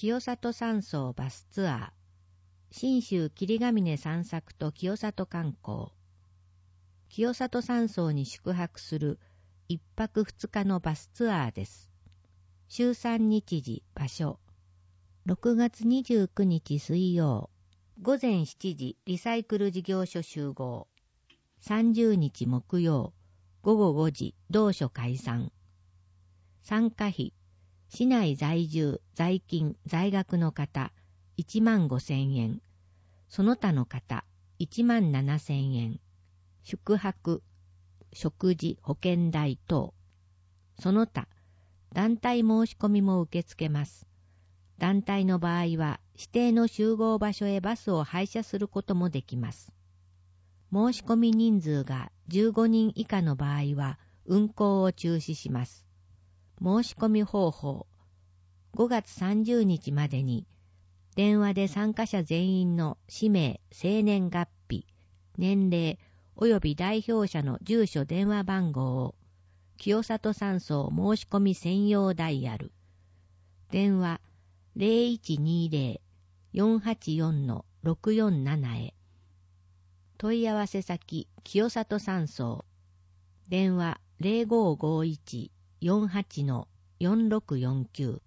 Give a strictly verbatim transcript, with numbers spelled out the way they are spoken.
清里山荘バスツアー、信州霧ヶ峰散策と清里観光、清里山荘に宿泊する一泊二日のバスツアーです。週三日時、場所、ろくがつにじゅうくにち水曜、午前しちじリサイクル事業所集合、さんじゅうにち木曜、ごごごじ同所解散。参加費、市内在住、在勤、在学の方、いちまんごせんえん。その他の方、いちまんななせんえん。宿泊、食事、保険代等。その他、団体申し込みも受け付けます。団体の場合は、指定の集合場所へバスを配車することもできます。申し込み人数がじゅうごにん以下の場合は、運行を中止します。申し込み方法、ごがつさんじゅうにちまでに、電話で参加者全員の氏名、生年月日、年齢、及び代表者の住所電話番号を、清里山荘申し込み専用ダイヤル、電話 ゼロいちにゼロ よんはちよん ろくよんなな へ、問い合わせ先清里山荘、電話 ゼロごごいち よんはち よんろくよんきゅう